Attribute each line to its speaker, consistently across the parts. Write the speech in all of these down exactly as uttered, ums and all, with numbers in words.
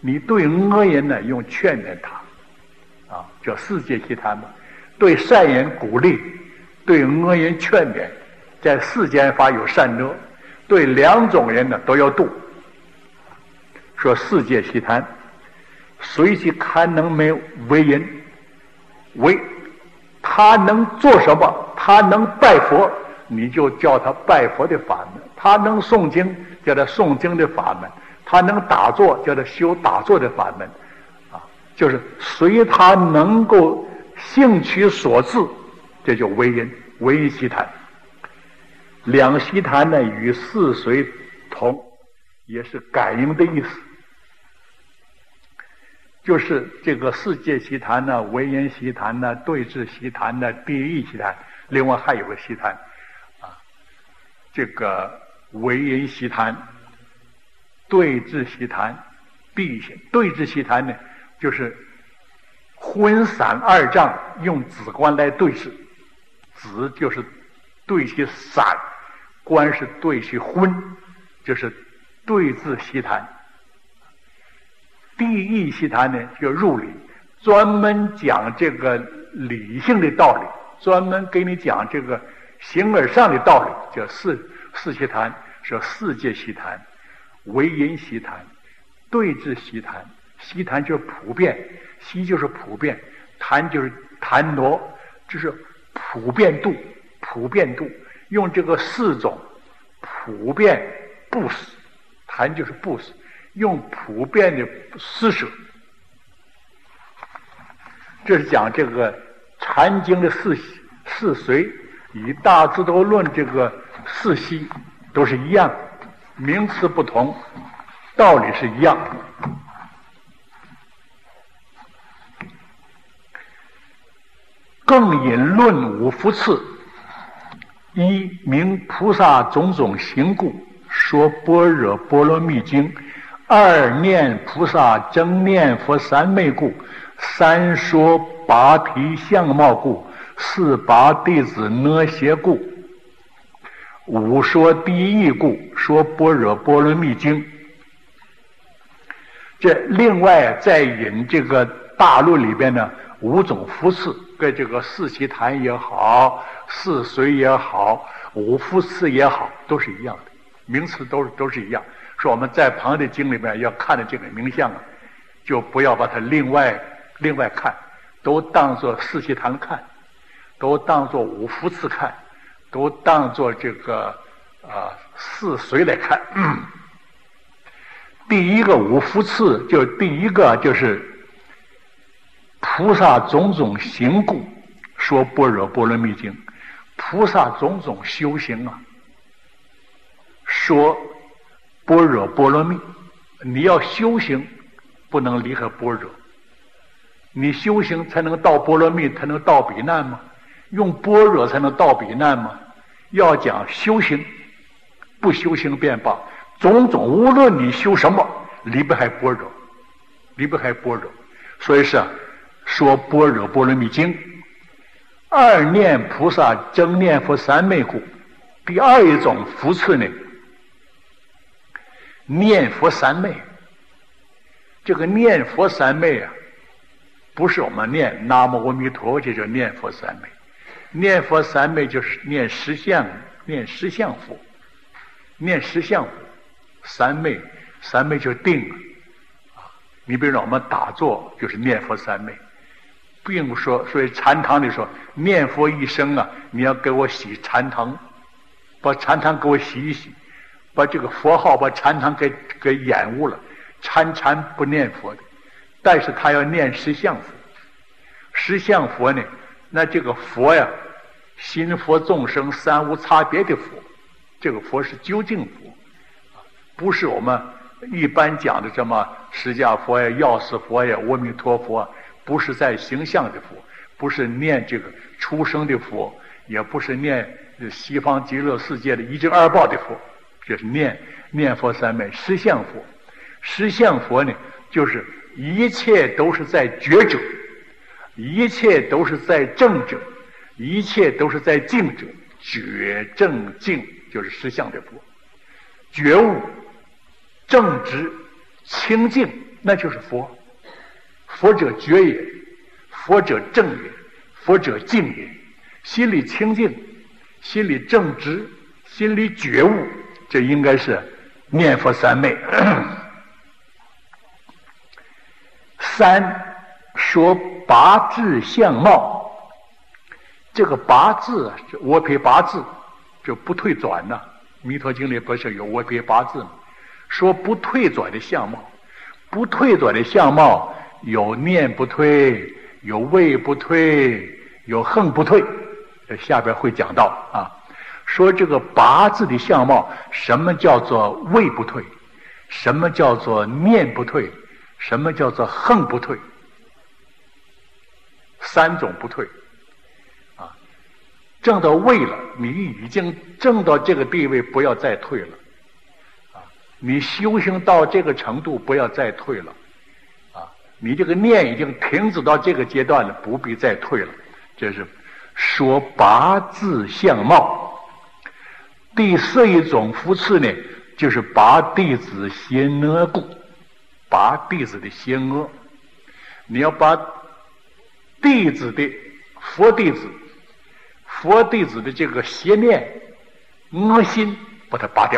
Speaker 1: 你对恶人呢用劝勉他，啊，叫四戒悉檀嘛。对善人鼓励，对恶人劝勉，在世间法有善恶，对两种人呢都要度。说四戒悉檀，随其堪能没为人，为他能做什么？他能拜佛，你就叫他拜佛的法门；他能诵经，叫他诵经的法门；他能打坐，叫他修打坐的法门。啊，就是随他能够兴趣所致，这就为人。为人悉檀，两悉檀呢与四随同，也是感应的意思。就是这个四戒悉檀呢，为人悉檀呢，对治悉檀呢，第一悉檀，另外还有个悉檀啊。这个为人悉檀，对治悉檀，第一悉对治悉檀呢，就是昏散二障用止观来对治，止就是对其散，观是对其昏，就是对治悉檀。第一悉檀呢就入理，专门讲这个理性的道理，专门给你讲这个形而上的道理，叫四四悉檀，说四戒悉檀，为人悉檀，对治悉檀。悉檀就是普遍，悉就是普遍，檀就是檀挪，就是普遍度，普遍度，用这个四种普遍布施，檀就是布施，用普遍的施舍。这是讲这个禅经的四四随，与大智度论这个四悉都是一样，名词不同，道理是一样。更引论五福次：一明菩萨种种行故，说般若波罗蜜经；二念菩萨真念佛三昧故；三说拔皮相貌故；四拔弟子那邪故；五说第一故，说般若波罗蜜经。这另外再引这个大论里边呢五种福次，跟这个四悉檀也好，四随也好，五福次也好，都是一样的，名词都是都是一样。说我们在旁的经里面要看的这个名相啊，就不要把它另外另外看，都当作四悉檀看，都当作五福次看，都当作这个啊、呃、四随来看。嗯，第一个五福次，就第一个就是菩萨种种行故，说般若波罗蜜经。菩萨种种修行啊，说般若波罗蜜。你要修行，不能离开般若。你修行才能到般罗蜜，才能到彼岸吗？用般若才能到彼岸吗？要讲修行，不修行便罢。种种无论你修什么，离不开般若，离不开般若。所以是啊，说般若波罗蜜经。二念菩萨真念佛三昧故。第二一种福次呢，念佛三昧。这个念佛三昧啊，不是我们念南无阿弥陀佛，这叫念佛三昧。念佛三昧就是念十相，念十相佛，念十相佛。三昧，三昧就定啊。你比如说我们打坐就是念佛三昧，并不说，所以禅堂里说念佛一生啊，你要给我洗禅堂，把禅堂给我洗一洗，把这个佛号把禅堂给给掩污了。参禅不念佛的，但是他要念十相佛。十相佛呢，那这个佛呀，心佛众生三无差别的佛，这个佛是究竟佛，不是我们一般讲的什么释迦佛呀、药师佛呀、阿弥陀佛，不是在形象的佛，不是念这个出生的佛，也不是念西方极乐世界的一正二报的佛，就是念念佛三昧十相佛。十相佛呢，就是一切都是在觉者，一切都是在正者，一切都是在静者。觉正静就是十相的佛。觉悟、正直、清净那就是佛。佛者觉也，佛者正也，佛者静也。心里清净，心里正直，心里觉悟，这应该是念佛三昧。三说八字相貌，这个八字啊，窝撇八字，这不退转呐、啊。弥陀经里不是有窝撇八字吗？说不退转的相貌，不退转的相貌有念不退，有畏不退，有恨不退。这下边会讲到啊。说这个八字的相貌，什么叫做畏不退？什么叫做念不退？什么叫做恨不退？三种不退啊！证到位了，你已经证到这个地位，不要再退了啊！你修行到这个程度，不要再退了啊！你这个念已经停止到这个阶段了，不必再退了。这是说八字相貌。第四一种福赐呢，就是拔弟子邪恶故，拔弟子的邪恶。你要把弟子的佛弟子佛弟子的这个邪念恶心把它拔掉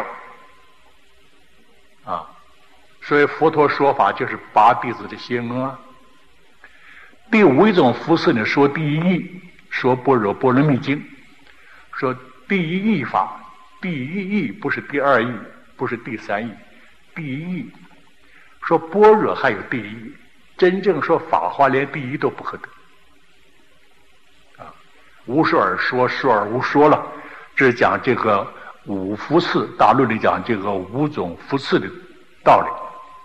Speaker 1: 啊！所以佛陀说法就是拔弟子的邪恶。第五一种福赐呢，说第一义，说般若波罗蜜经，说第一义法，第一义不是第二义，不是第三义，第一义。说般若还有第一义，真正说法华连第一都不可得啊！无说而说，说而无说了，这是讲这个五福赐，大论里讲这个五种福赐的道理。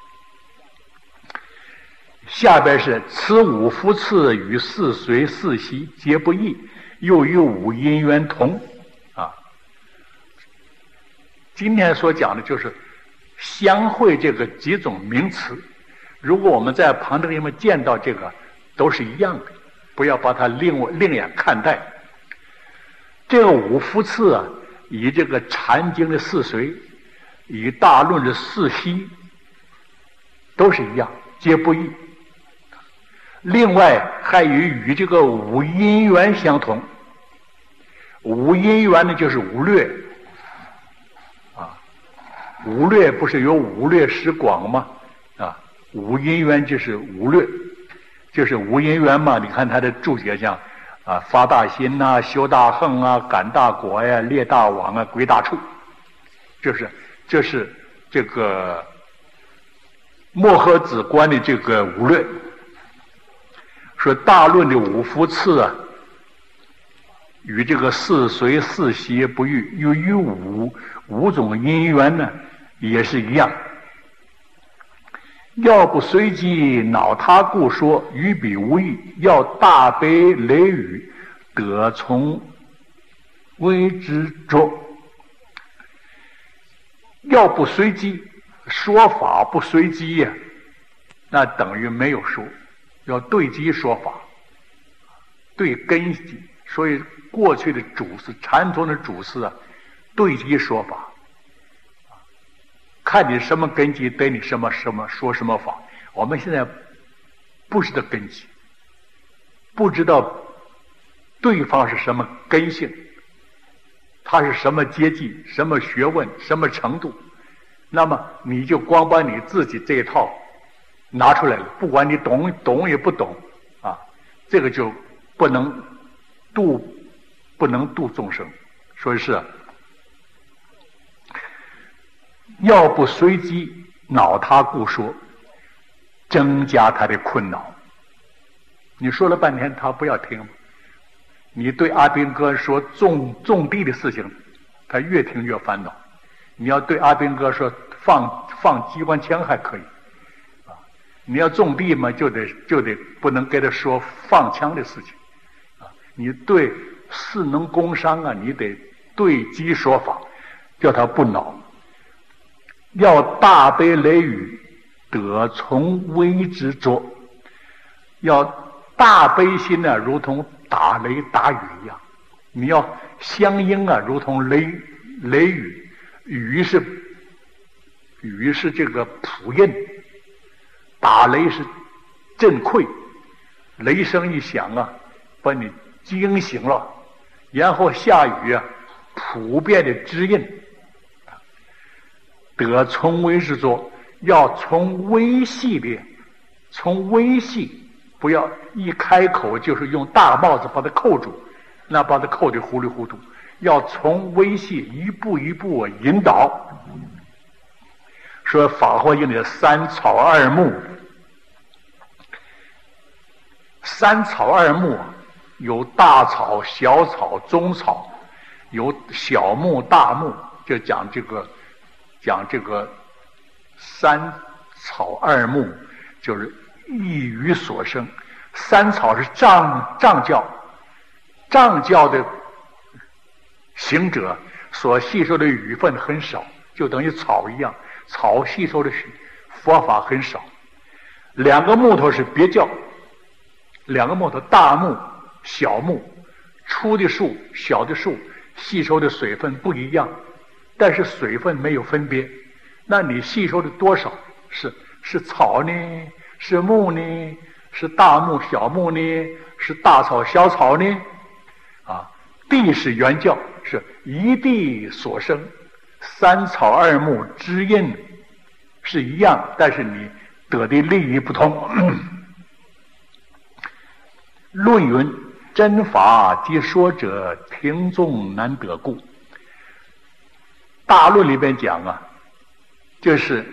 Speaker 1: 下边是此五福赐与四随四息皆不异，又与五因缘同啊。今天所讲的就是相会这个几种名词，如果我们在旁边地方见到这个都是一样的，不要把它另另眼看待。这个五福赐啊，以这个禅经的四随，以大论的四息，都是一样，皆不异。另外还与与这个五因缘相同。五因缘呢，就是五略啊，五略不是有五略十广吗？啊，五因缘就是五略，就是五因缘嘛。你看他的注解像啊，发大心呐、啊，修大恨啊，感大果呀、啊，列大往啊，归大处，就是这是这个摩诃子观的这个五略。说大论的五福赐啊，与这个四随四息不异，又与五五种因缘呢也是一样。要不随机恼他故说，与彼无异。要大悲雷雨，得从为之着。要不随机，说法不随机呀、啊，那等于没有说。要对机说法，对根基。所以过去的祖师禅宗的祖师啊，对机说法，看你什么根基，对你什么什么说什么法。我们现在不知道根基，不知道对方是什么根性，他是什么阶级、什么学问、什么程度，那么你就光把你自己这一套拿出来了，不管你懂懂也不懂啊，这个就不能度不能度众生。所以是要不随机恼他故说，增加他的困扰。你说了半天他不要听，你对阿兵哥说种种地的事情，他越听越烦恼。你要对阿兵哥说放放机关枪还可以，你要种地嘛，就得就得不能给他说放枪的事情啊！你对士农工商啊，你得对机说法，叫他不恼。要大悲雷雨，得从为之着。要大悲心呢、啊，如同打雷打雨一样。你要相应啊，如同雷雷雨，雨是雨是这个普印。 打雷是震溃，雷声一响啊，把你惊醒了，然后下雨啊，普遍的指引。得从微之作，要从微细的，从微细，不要一开口就是用大帽子把它扣住，那把它扣得糊里糊涂。要从微细一步一步引导。说法华经里的三草二木，三草二木有大草、小草、中草，有小木、大木，就讲这个讲这个三草二木，就是一语所生。三草是藏藏教，藏教的行者所吸收的语分很少，就等于草一样，草吸收的佛法很少。两个木头是别教，两个木头，大木、小木，粗的树、小的树，吸收的水分不一样，但是水分没有分别。那你吸收的多少？是是草呢？是木呢？是大木、小木呢？是大草、小草呢？啊，地是原教，是一地所生，三草二木之因是一样，但是你得的利益不同。论云：真法即说者，听众难得故。大论里边讲啊，就是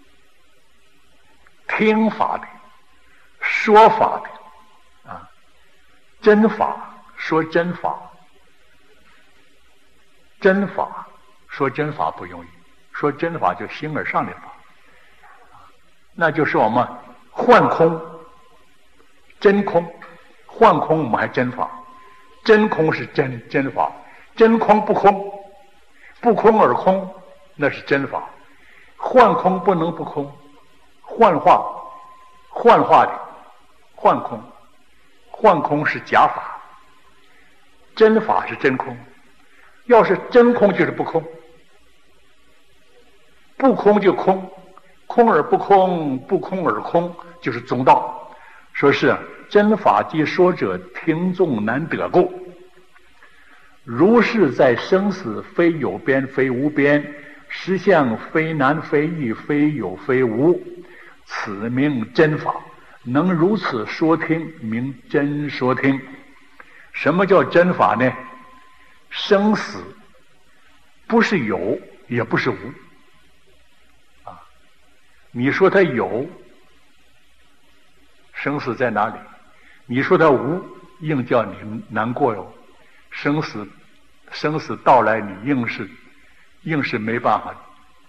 Speaker 1: 听法的、说法的啊，真法说真法，真法说真法不容易，说真法就形而上的法，那就是我们幻空、真空。幻空我们还真法，真空是真真法，真空不空，不空而空，那是真法。幻空不能不空，幻化幻化的幻空，幻空是假法，真法是真空。要是真空就是不空，不空就空，空而不空，不空而空就是中道。说是真法即说者，听众难得故。如是在生死，非有边非无边，实相非难非易，非有非无，此名真法。能如此说听，名真说听。什么叫真法呢？生死不是有，也不是无啊。你说它有，生死在哪里？你说它无，硬叫你难过哟。生死生死到来，你硬是硬是没办法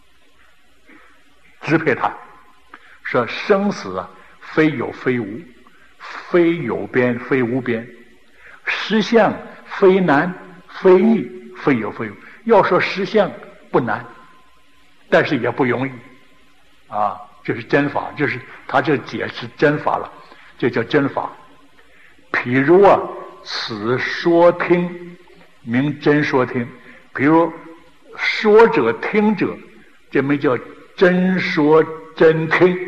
Speaker 1: 支配它。说生死啊，非有非无，非有边非无边，实相非难非易，非有非无。要说实相不难，但是也不容易啊。这是真法，就是他这解释真法了，这叫真法。譬如啊，此说听名真说听，比如说者听者，这名叫真说真听。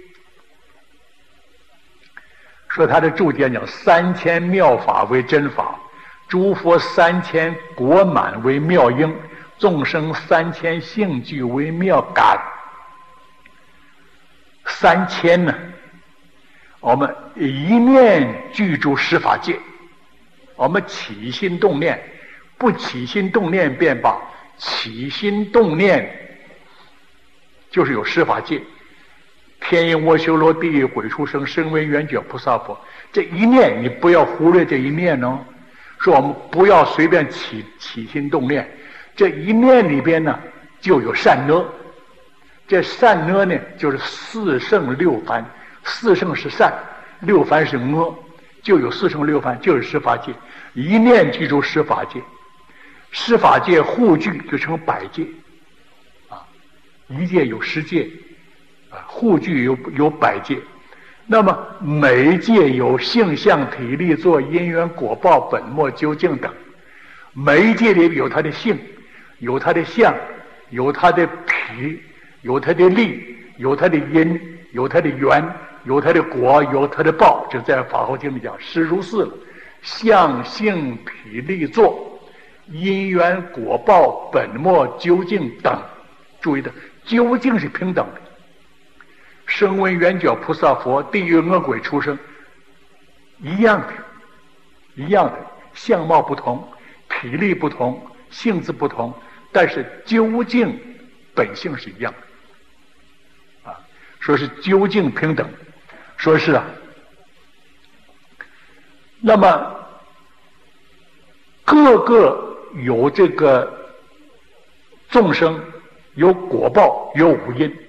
Speaker 1: 说他的注解讲，三千妙法为真法，诸佛三千果满为妙应，众生三千性具为妙感。三千呢，我们一念具足十法界，我们起心动念，不起心动念便罢，起心动念就是有十法界。天音窝修罗地狱鬼畜生，声闻缘觉菩萨佛，这一念你不要忽略这一念哦。说我们不要随便起起心动念，这一念里边呢就有善恶。这善恶呢就是四圣六凡，四圣是善，六凡是恶，就有四圣六凡，就是十法界。一念具足十法界，十法界互具就成百界啊，一界有十界啊，互具有有百界。那么每一界有性相体力作因缘果报本末究竟等，每一界里有它的性，有它的相，有它的体，有它的力，有它的因， 有它的缘，有它的果，有它的报，就在法华经里讲实如是了。相性体力作，因缘果报本末究竟等。注意的，究竟是平等的。声闻缘觉菩萨佛，地狱恶鬼畜生，一样的，一样的，相貌不同，体力不同，性质不同，但是究竟本性是一样的。啊，说是究竟平等，说是啊。那么各个有这个众生有果报，有五阴。